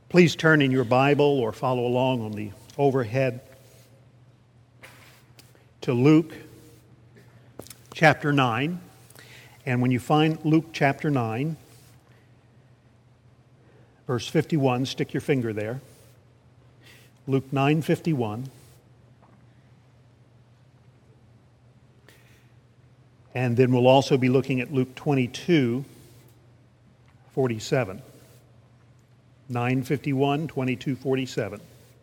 Please turn in your Bible or follow along on the overhead to Luke chapter 9. And when you find Luke chapter 9, verse 51, stick your finger there. Luke 9:51. And then we'll also be looking at Luke 22:47. 9:51, 22:47.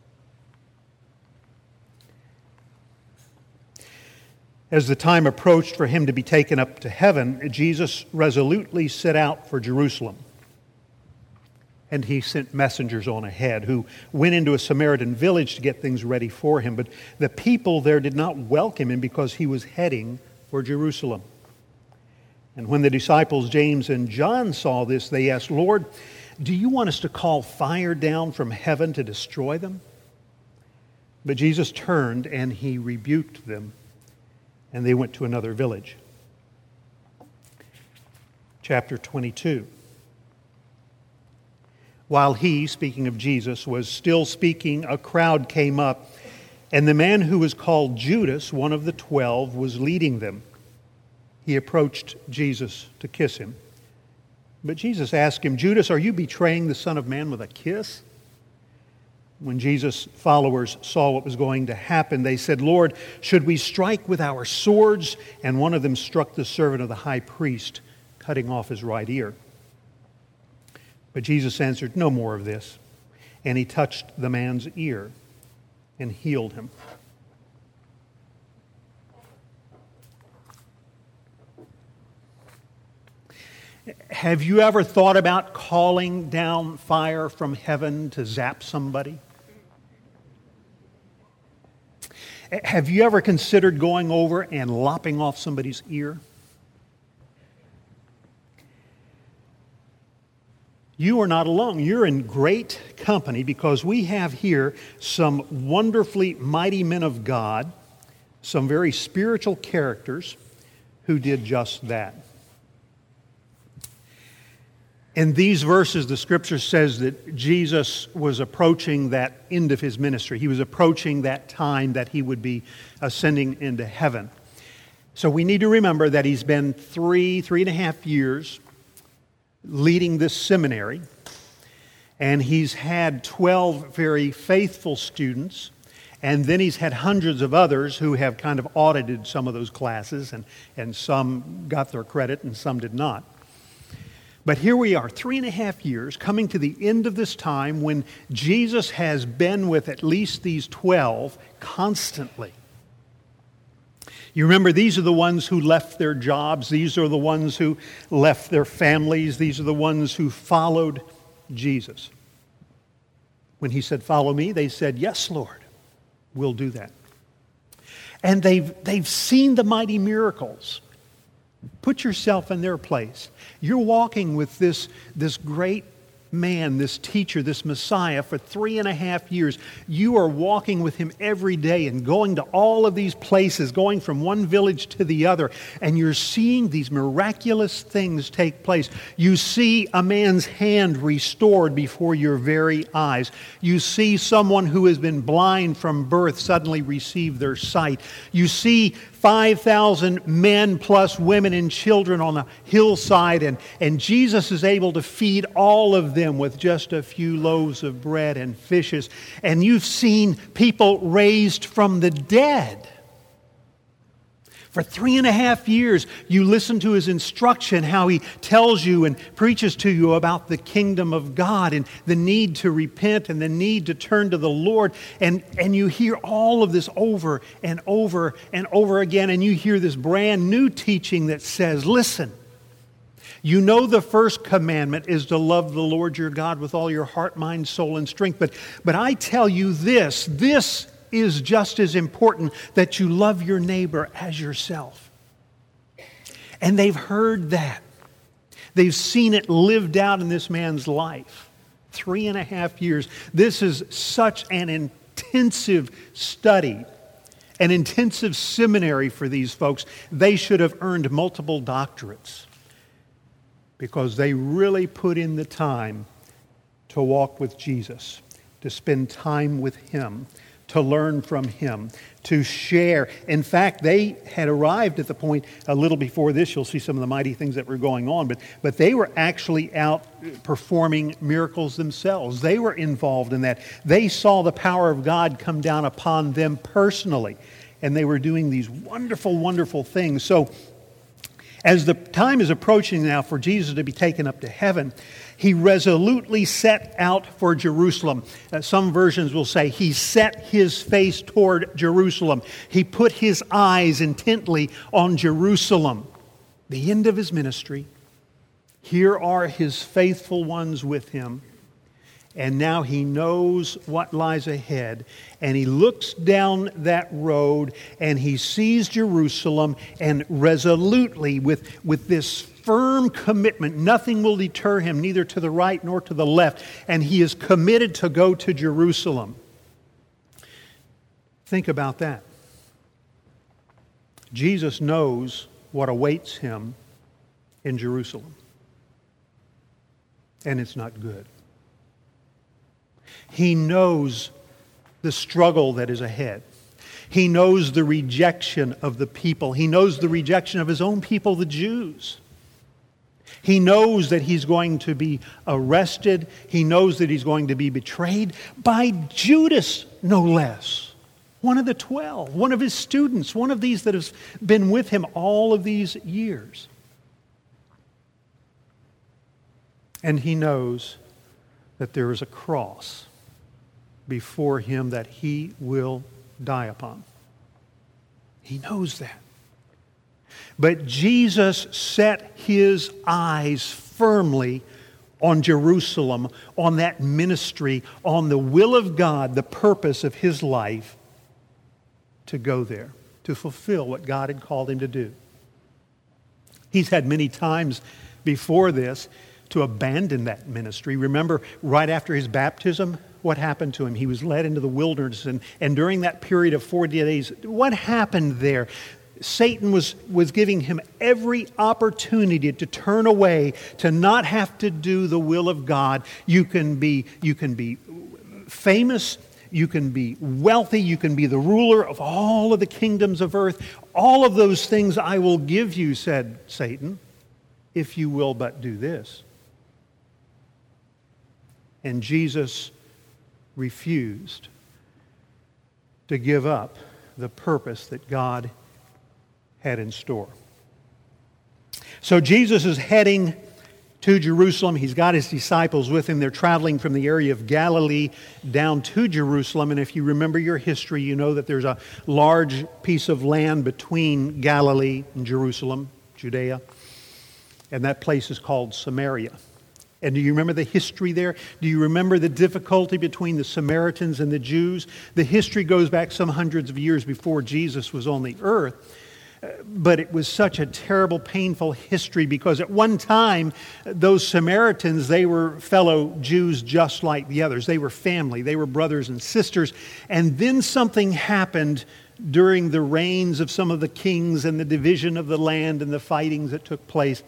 As the time approached for him to be taken up to heaven, Jesus resolutely set out for Jerusalem. And he sent messengers on ahead who went into a Samaritan village to get things ready for him. But the people there did not welcome him because he was heading for Jerusalem. And when the disciples James and John saw this, they asked, "Lord, do you want us to call fire down from heaven to destroy them?" But Jesus turned and he rebuked them, and they went to another village. Chapter 22. While he, speaking of Jesus, was still speaking, a crowd came up, and the man who was called Judas, one of the 12, was leading them. He approached Jesus to kiss him. But Jesus asked him, "Judas, are you betraying the Son of Man with a kiss?" When Jesus' followers saw what was going to happen, they said, "Lord, should we strike with our swords?" And one of them struck the servant of the high priest, cutting off his right ear. But Jesus answered, "No more of this." And he touched the man's ear and healed him. Have you ever thought about calling down fire from heaven to zap somebody? Have you ever considered going over and lopping off somebody's ear? You are not alone. You're in great company because we have here some wonderfully mighty men of God, some very spiritual characters who did just that. In these verses, the Scripture says that Jesus was approaching that end of his ministry. He was approaching that time that he would be ascending into heaven. So we need to remember that he's been 3.5 years leading this seminary, and he's had 12 very faithful students, and then he's had hundreds of others who have kind of audited some of those classes, and some got their credit and some did not. But here we are, 3.5 years, coming to the end of this time when Jesus has been with at least these 12 constantly. You remember, these are the ones who left their jobs. These are the ones who left their families. These are the ones who followed Jesus. When he said, "Follow me," they said, "Yes, Lord, we'll do that." And they've seen the mighty miracles. Put yourself in their place. You're walking with this great man, this teacher, this Messiah for 3.5 years. You are walking with him every day and going to all of these places, going from one village to the other, and you're seeing these miraculous things take place. You see a man's hand restored before your very eyes. You see someone who has been blind from birth suddenly receive their sight. You see 5,000 men plus women and children on a hillside, and Jesus is able to feed all of them with just a few loaves of bread and fishes. And you've seen people raised from the dead. For 3.5 years, you listen to his instruction, how he tells you and preaches to you about the kingdom of God and the need to repent and the need to turn to the Lord. And you hear all of this over and over and over again. And you hear this brand new teaching that says, listen, you know the first commandment is to love the Lord your God with all your heart, mind, soul, and strength. But I tell you this is just as important, that you love your neighbor as yourself. And they've heard that. They've seen it lived out in this man's life. 3.5 years. This is such an intensive study, an intensive seminary for these folks. They should have earned multiple doctorates because they really put in the time to walk with Jesus, to spend time with him, to learn from him, to share. In fact, they had arrived at the point a little before this. You'll see some of the mighty things that were going on, but they were actually out performing miracles themselves. They were involved in that. They saw the power of God come down upon them personally, and they were doing these wonderful, wonderful things. So as the time is approaching now for Jesus to be taken up to heaven, he resolutely set out for Jerusalem. Some versions will say he set his face toward Jerusalem. He put his eyes intently on Jerusalem. The end of his ministry. Here are his faithful ones with him. And now he knows what lies ahead. And he looks down that road and he sees Jerusalem, and resolutely, with this firm commitment, nothing will deter him, neither to the right nor to the left. And he is committed to go to Jerusalem. Think about that. Jesus knows what awaits him in Jerusalem. And it's not good. He knows the struggle that is ahead. He knows the rejection of the people. He knows the rejection of his own people, the Jews. He knows that he's going to be arrested. He knows that he's going to be betrayed by Judas, no less. One of the 12, one of his students, one of these that has been with him all of these years. And he knows that there is a cross before him that he will die upon. He knows that. But Jesus set his eyes firmly on Jerusalem, on that ministry, on the will of God, the purpose of his life, to go there, to fulfill what God had called him to do. He's had many times before this to abandon that ministry. Remember, right after his baptism, what happened to him? He was led into the wilderness, and during that period of 40 days, what happened there? Satan was giving him every opportunity to turn away, to not have to do the will of God. You can be famous, you can be wealthy, you can be the ruler of all of the kingdoms of earth. All of those things I will give you, said Satan, if you will but do this. And Jesus refused to give up the purpose that God had in store. So Jesus is heading to Jerusalem. He's got his disciples with him. They're traveling from the area of Galilee down to Jerusalem. And if you remember your history, you know that there's a large piece of land between Galilee and Jerusalem, Judea. And that place is called Samaria. And do you remember the history there? Do you remember the difficulty between the Samaritans and the Jews? The history goes back some hundreds of years before Jesus was on the earth. But it was such a terrible, painful history because at one time, those Samaritans, they were fellow Jews just like the others. They were family. They were brothers and sisters. And then something happened during the reigns of some of the kings and the division of the land and the fightings that took place.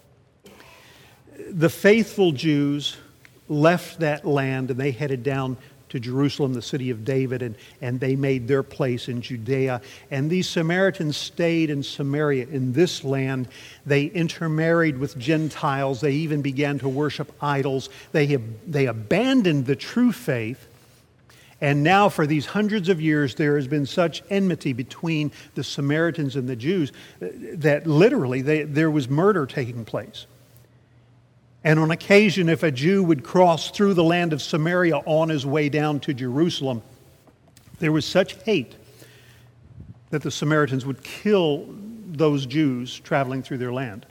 The faithful Jews left that land and they headed down to Jerusalem, the city of David, and they made their place in Judea. And these Samaritans stayed in Samaria, in this land. They intermarried with Gentiles. They even began to worship idols. They abandoned the true faith. And now for these hundreds of years, there has been such enmity between the Samaritans and the Jews that literally there was murder taking place. And on occasion, if a Jew would cross through the land of Samaria on his way down to Jerusalem, there was such hate that the Samaritans would kill those Jews traveling through their land.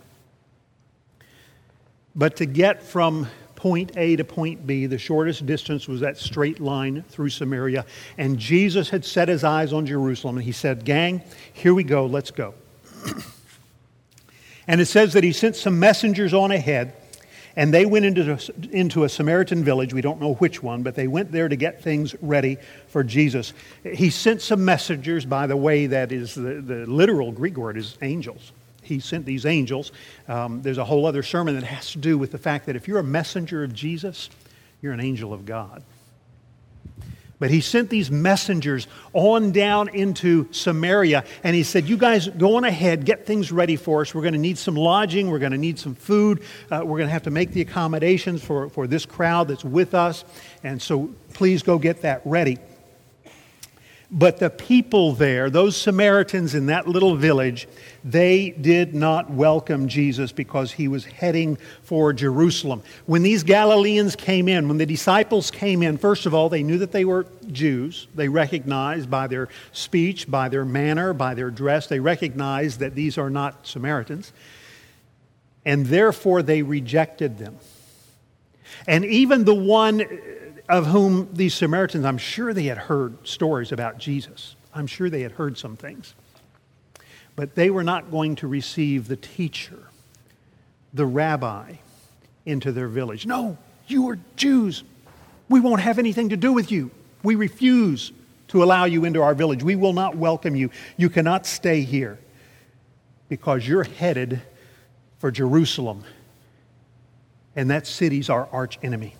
But to get from point A to point B, the shortest distance was that straight line through Samaria. And Jesus had set his eyes on Jerusalem, and he said, "Gang, here we go, let's go." And it says that he sent some messengers on ahead. And they went into a Samaritan village. We don't know which one, but they went there to get things ready for Jesus. He sent some messengers, by the way, that is the literal Greek word is angels. He sent these angels. There's a whole other sermon that has to do with the fact that if you're a messenger of Jesus, You're an angel of God. But he sent these messengers on down into Samaria, and he said, you guys go on ahead, get things ready for us. We're going to need some lodging. We're going to need some food. We're going to have to make the accommodations for this crowd that's with us. And so please go get that ready. But the people there, those Samaritans in that little village, they did not welcome Jesus because he was heading for Jerusalem. When these Galileans came in, when the disciples came in, first of all, they knew that they were Jews. They recognized by their speech, by their manner, by their dress, they recognized that these are not Samaritans. And therefore they rejected them. And even the one of whom these Samaritans, I'm sure they had heard stories about Jesus. I'm sure they had heard some things. But they were not going to receive the teacher, the rabbi, into their village. No, you are Jews. We won't have anything to do with you. We refuse to allow you into our village. We will not welcome you. You cannot stay here because you're headed for Jerusalem. And that city's our arch enemy.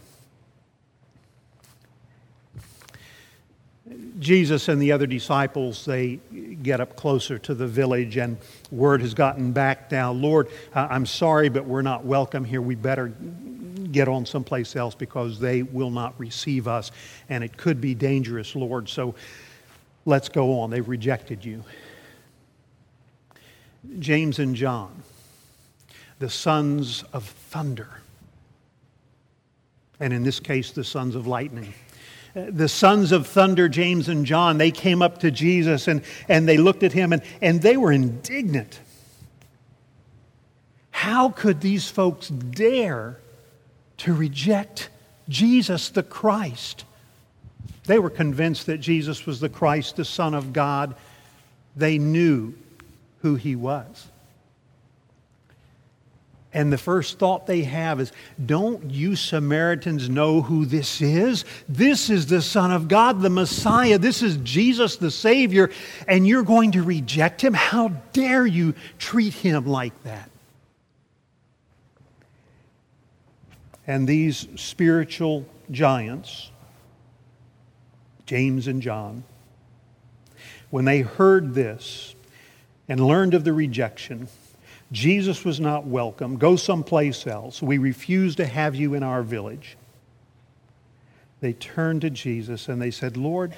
Jesus and the other disciples, they get up closer to the village, and word has gotten back now. Lord, I'm sorry, but we're not welcome here. We better get on someplace else because they will not receive us, and it could be dangerous, Lord. So let's go on. They've rejected you. James and John, the sons of thunder, and in this case, the sons of lightning. The sons of thunder, James and John, they came up to Jesus and they looked at him and they were indignant. How could these folks dare to reject Jesus the Christ? They were convinced that Jesus was the Christ, the Son of God. They knew who he was. And the first thought they have is, don't you Samaritans know who this is? This is the Son of God, the Messiah. This is Jesus the Savior, and you're going to reject him? How dare you treat him like that? And these spiritual giants, James and John, when they heard this and learned of the rejection, Jesus was not welcome. Go someplace else. We refuse to have you in our village. They turned to Jesus and they said, Lord,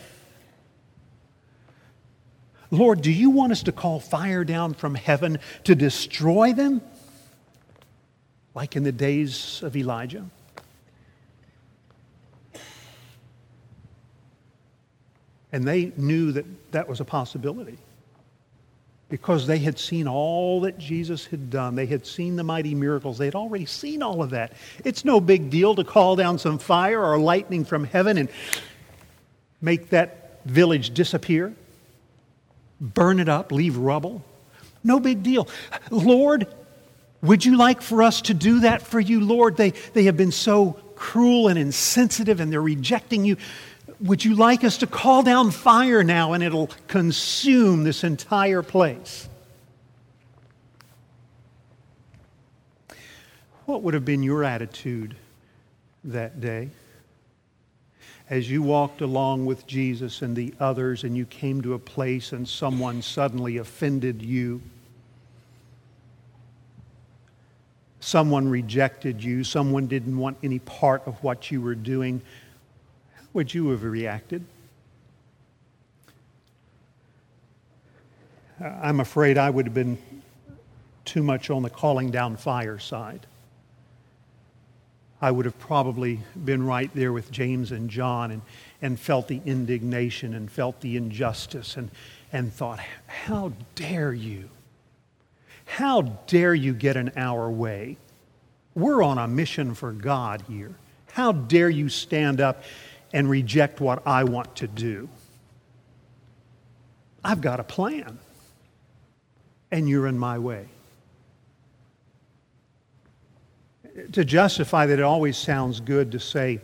do you want us to call fire down from heaven to destroy them? Like in the days of Elijah? And they knew that that was a possibility, because they had seen all that Jesus had done. They had seen the mighty miracles. They had already seen all of that. It's no big deal to call down some fire or lightning from heaven and make that village disappear, burn it up, leave rubble. No big deal. Lord, would you like for us to do that for you, Lord? They have been so cruel and insensitive, and they're rejecting you. Would you like us to call down fire now and it'll consume this entire place? What would have been your attitude that day as you walked along with Jesus and the others and you came to a place and someone suddenly offended you? Someone rejected you. Someone didn't want any part of what you were doing. Would you have reacted? I'm afraid I would have been too much on the calling down fire side. I would have probably been right there with James and John and felt the indignation and felt the injustice and thought, how dare you? How dare you get in our way? We're on a mission for God here. How dare you stand up and reject what I want to do? I've got a plan, and you're in my way. To justify that, it always sounds good to say,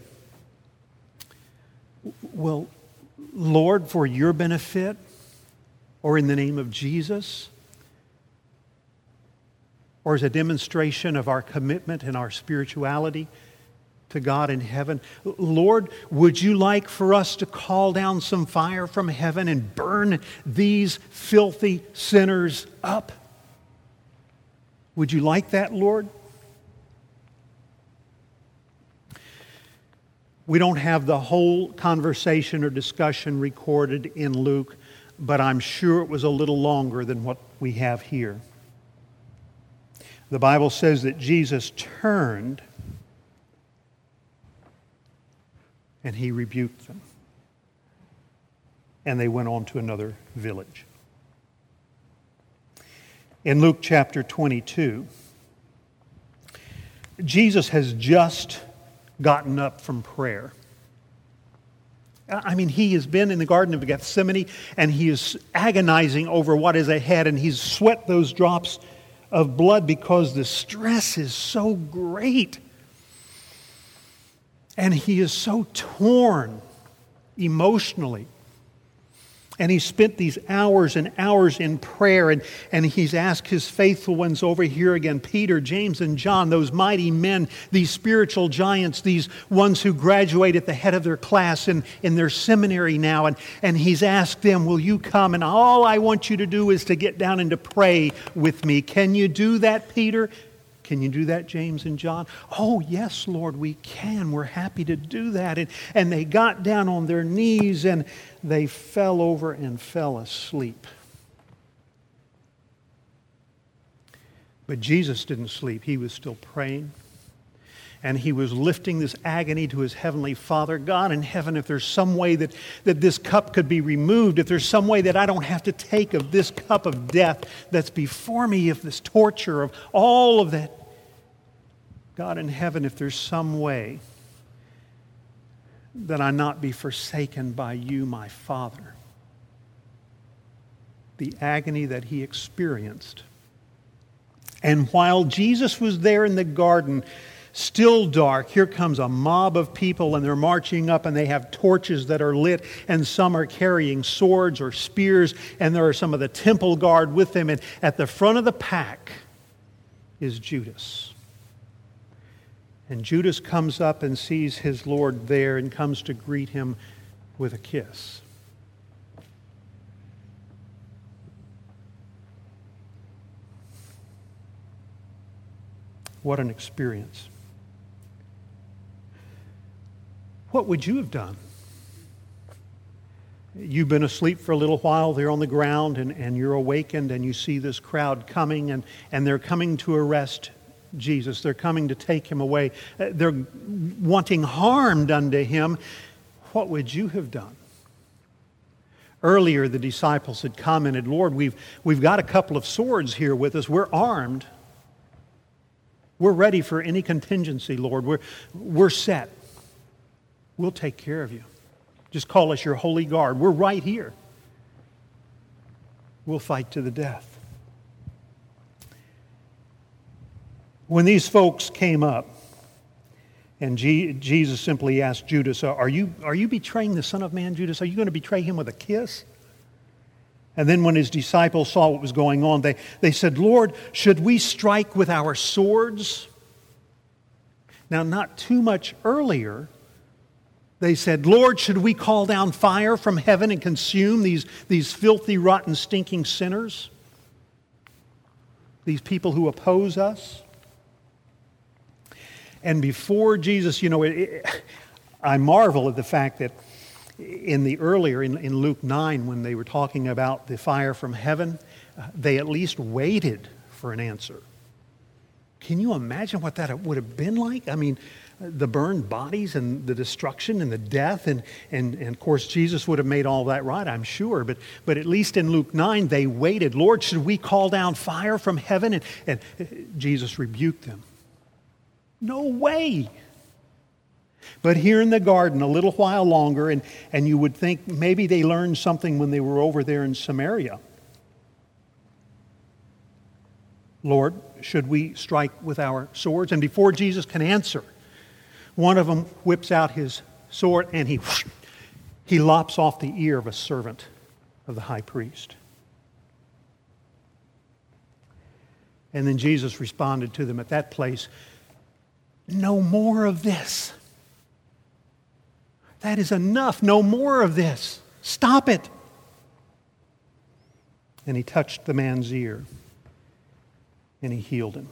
well, Lord, for your benefit, or in the name of Jesus, or as a demonstration of our commitment and our spirituality, to God in heaven, Lord, would you like for us to call down some fire from heaven and burn these filthy sinners up? Would you like that, Lord? We don't have the whole conversation or discussion recorded in Luke, but I'm sure it was a little longer than what we have here. The Bible says that Jesus turned and he rebuked them. And they went on to another village. In Luke chapter 22, Jesus has just gotten up from prayer. I mean, he has been in the Garden of Gethsemane and he is agonizing over what is ahead, and he's sweat those drops of blood because the stress is so great. And he is so torn emotionally. And he spent these hours and hours in prayer, and he's asked his faithful ones over here again, Peter, James, and John, those mighty men, these spiritual giants, these ones who graduate at the head of their class in their seminary now, and he's asked them, will you come? And all I want you to do is to get down and to pray with me. Can you do that, Peter? Can you do that, James and John? Oh, yes, Lord, we can. We're happy to do that. And they got down on their knees and they fell over and fell asleep. But Jesus didn't sleep. He was still praying. And he was lifting this agony to his heavenly Father. God in heaven, if there's some way that this cup could be removed, if there's some way that I don't have to take of this cup of death that's before me, if this torture of all of that, God in heaven, if there's some way that I not be forsaken by you, my Father. The agony that he experienced. And while Jesus was there in the garden, still dark, here comes a mob of people, and they're marching up, and they have torches that are lit, and some are carrying swords or spears, and there are some of the temple guard with them. And at the front of the pack is Judas. And Judas comes up and sees his Lord there and comes to greet him with a kiss. What an experience. What would you have done? You've been asleep for a little while there on the ground, and you're awakened and you see this crowd coming, and they're coming to arrest Jesus. They're coming to take him away. They're wanting harm done to him. What would you have done? Earlier, the disciples had commented, Lord, we've got a couple of swords here with us. We're armed. We're ready for any contingency, Lord. We're set. We'll take care of you. Just call us your holy guard. We're right here. We'll fight to the death. When these folks came up, and Jesus simply asked Judas, are you betraying the Son of Man, Judas? Are you going to betray him with a kiss? And then when his disciples saw what was going on, they said, Lord, should we strike with our swords? Now, not too much earlier, they said, Lord, should we call down fire from heaven and consume these filthy, rotten, stinking sinners? These people who oppose us? And before Jesus, I marvel at the fact that in Luke 9, when they were talking about the fire from heaven, they at least waited for an answer. Can you imagine what that would have been like? I mean, the burned bodies and the destruction and the death, and of course Jesus would have made all that right, I'm sure. But at least in Luke 9, they waited. Lord, should we call down fire from heaven? And Jesus rebuked them. No way. But here in the garden, a little while longer, and you would think maybe they learned something when they were over there in Samaria. Lord, should we strike with our swords? And before Jesus can answer, one of them whips out his sword and he lops off the ear of a servant of the high priest. And then Jesus responded to them at that place, no more of this. That is enough. No more of this. Stop it. And he touched the man's ear, and he healed him.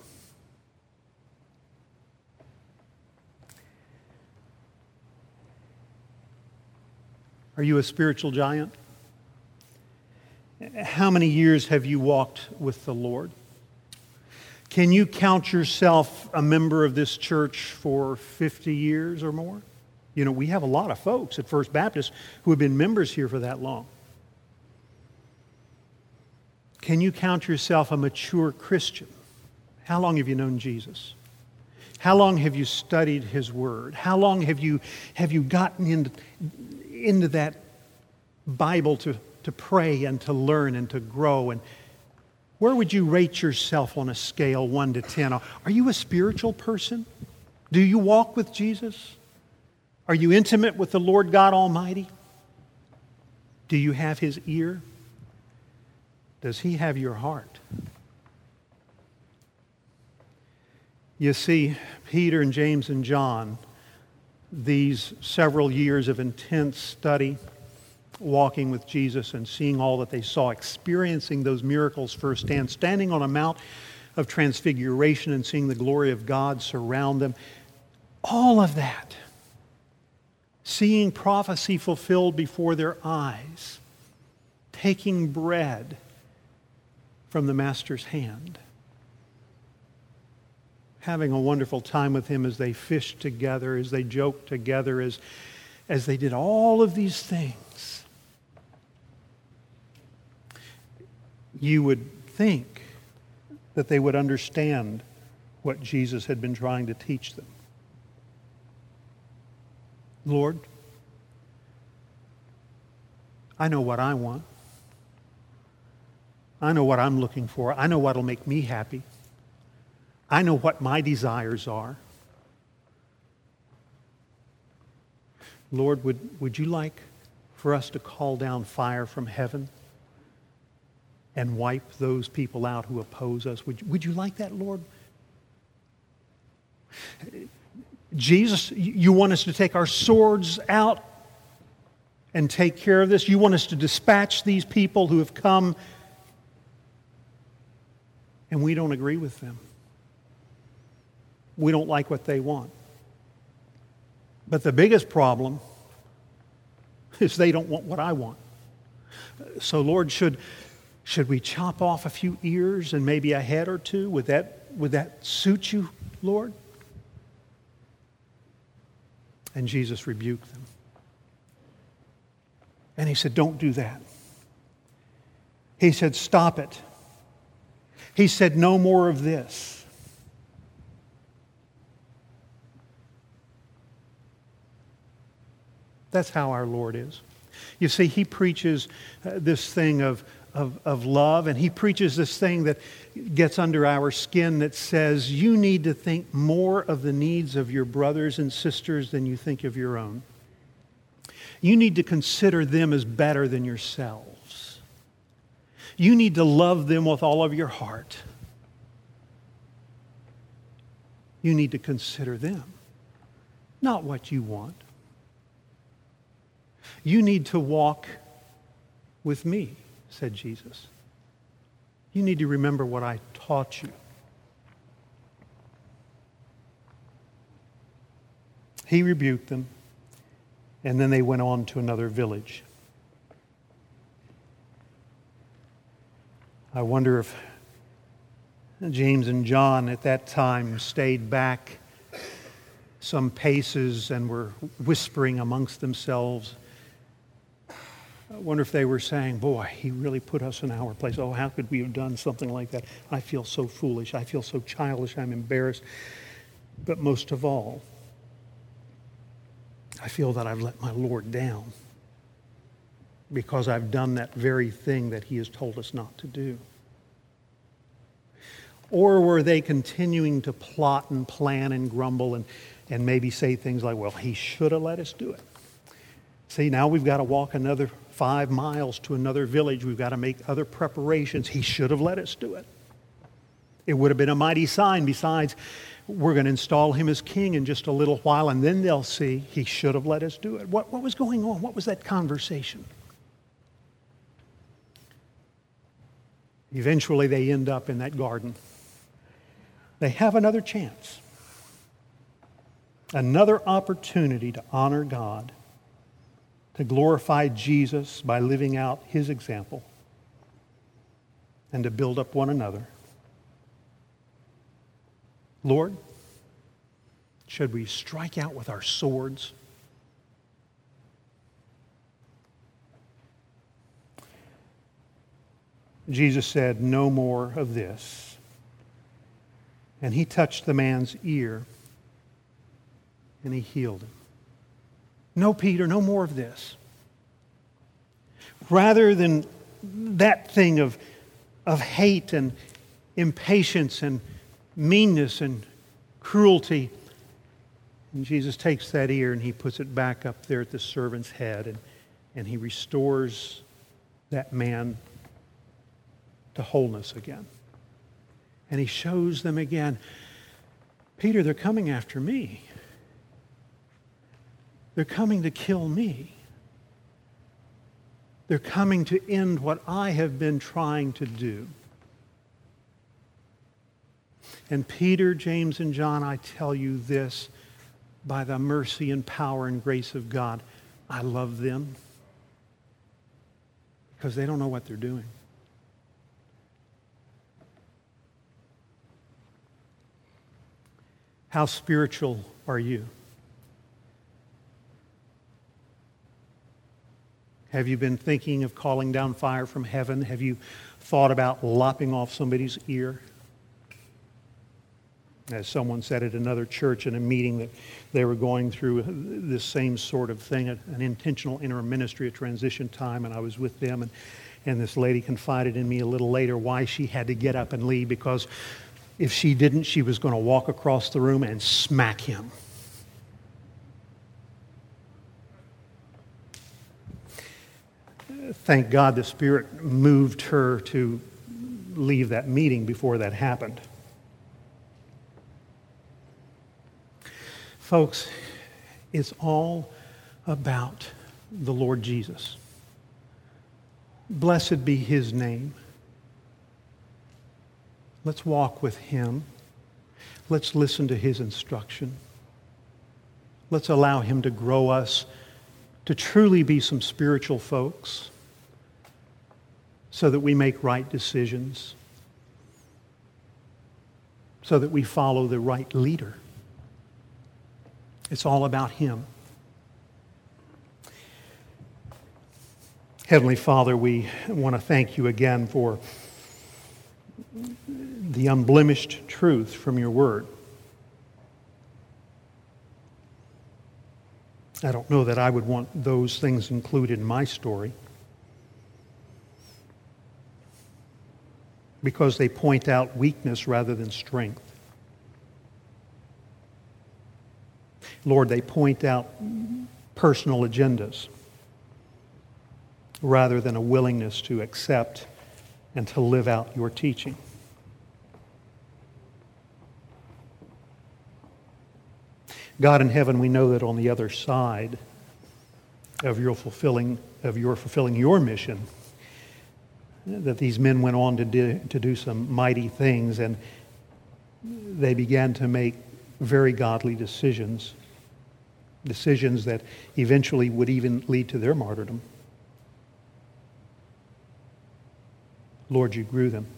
Are you a spiritual giant? How many years have you walked with the Lord? Can you count yourself a member of this church for 50 years or more? You know, we have a lot of folks at First Baptist who have been members here for that long. Can you count yourself a mature Christian? How long have you known Jesus? How long have you studied His Word? How long have you gotten into that Bible to pray and to learn and to grow? And where would you rate yourself on a scale 1 to 10? Are you a spiritual person? Do you walk with Jesus? Are you intimate with the Lord God Almighty? Do you have His ear? Does He have your heart? You see, Peter and James and John, these several years of intense study, walking with Jesus and seeing all that they saw, experiencing those miracles firsthand, standing on a Mount of Transfiguration and seeing the glory of God surround them, all of that, seeing prophecy fulfilled before their eyes, taking bread from the Master's hand, having a wonderful time with Him as they fished together, as they joked together, as they did all of these things. You would think that they would understand what Jesus had been trying to teach them. Lord, I know what I want. I know what I'm looking for. I know what will make me happy. I know what my desires are. Lord, would you like for us to call down fire from heaven and wipe those people out who oppose us? Would you like that, Lord? Jesus, you want us to take our swords out and take care of this? You want us to dispatch these people who have come and we don't agree with them. We don't like what they want. But the biggest problem is they don't want what I want. So Lord, should we chop off a few ears and maybe a head or two? Would that suit you, Lord? And Jesus rebuked them. And He said, don't do that. He said, stop it. He said, no more of this. That's how our Lord is. You see, He preaches this thing of love, and He preaches this thing that gets under our skin that says you need to think more of the needs of your brothers and sisters than you think of your own. You need to consider them as better than yourselves. You need to love them with all of your heart. You need to consider them, not what you want. You need to walk with me, said Jesus. You need to remember what I taught you. He rebuked them, and then they went on to another village. I wonder if James and John at that time stayed back some paces and were whispering amongst themselves. I wonder if they were saying, boy, He really put us in our place. Oh, how could we have done something like that? I feel so foolish. I feel so childish. I'm embarrassed. But most of all, I feel that I've let my Lord down because I've done that very thing that He has told us not to do. Or were they continuing to plot and plan and grumble and maybe say things like, well, He should have let us do it. See, now we've got to walk another 5 miles to another village. We've got to make other preparations. He should have let us do it. It would have been a mighty sign. Besides, We're going to install him as king in just a little while, and then they'll see he should have let us do it. What was going on? What was that conversation? Eventually, they end up in that garden. They have another chance, another opportunity to honor God, to glorify Jesus by living out his example, and to build up one another. Lord, should we strike out with our swords? Jesus said, "No more of this." And he touched the man's ear, and he healed him. No, Peter, no more of this. Rather than that thing of hate and impatience and meanness and cruelty, and Jesus takes that ear and he puts it back up there at the servant's head, and he restores that man to wholeness again. And he shows them again, Peter, they're coming after me. They're coming to kill me. They're coming to end what I have been trying to do. And Peter, James, and John, I tell you this, by the mercy and power and grace of God, I love them because they don't know what they're doing. How spiritual are you? Have you been thinking of calling down fire from heaven? Have you thought about lopping off somebody's ear? As someone said at another church in a meeting that they were going through this same sort of thing, an intentional interim ministry, a transition time, and I was with them, and this lady confided in me a little later why she had to get up and leave, because if she didn't, she was going to walk across the room and smack him. Thank God the Spirit moved her to leave that meeting before that happened. Folks, it's all about the Lord Jesus. Blessed be his name. Let's walk with him. Let's listen to his instruction. Let's allow him to grow us to truly be some spiritual folks so that we make right decisions, so that we follow the right leader. It's all about him. Heavenly Father, we want to thank you again for the unblemished truth from your word. I don't know that I would want those things included in my story, because they point out weakness rather than strength. Lord, they point out personal agendas rather than a willingness to accept and to live out your teaching. God in heaven, we know that on the other side of your fulfilling your mission, that these men went on to do some mighty things, and they began to make very godly decisions that eventually would even lead to their martyrdom. Lord, you grew them.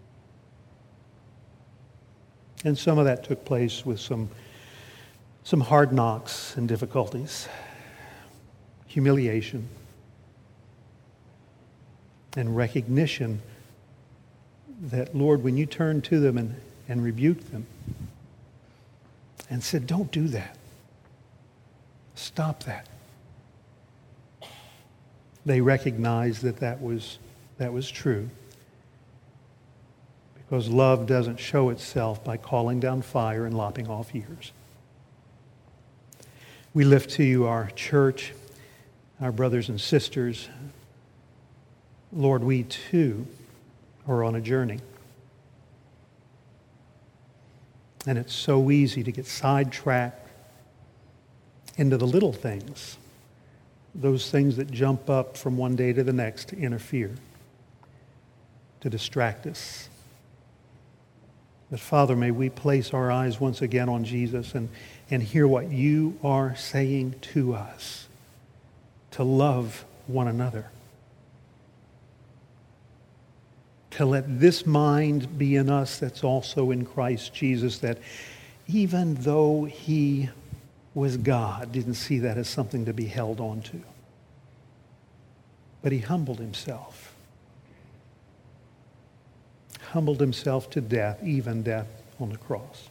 And some of that took place with some hard knocks and difficulties, humiliation, and recognition that, Lord, when you turned to them and rebuked them and said, don't do that, stop that, they recognized that was true, because love doesn't show itself by calling down fire and lopping off ears. We lift to you our church, our brothers and sisters. Lord, we too are on a journey. And it's so easy to get sidetracked into the little things, those things that jump up from one day to the next to interfere, to distract us. But Father, may we place our eyes once again on Jesus and hear what you are saying to us, to love one another, to let this mind be in us that's also in Christ Jesus, that even though he was God, didn't see that as something to be held on to, but he humbled himself to death, even death on the cross.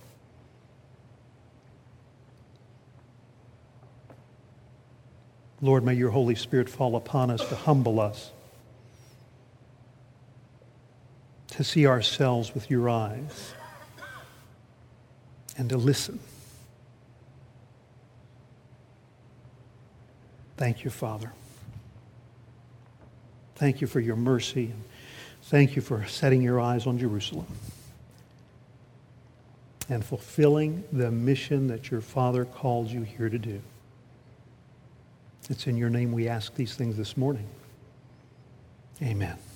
Lord, may your Holy Spirit fall upon us to humble us, to see ourselves with your eyes, and to listen. Thank you, Father. Thank you for your mercy, and thank you for setting your eyes on Jerusalem and fulfilling the mission that your Father called you here to do. It's in your name we ask these things this morning. Amen.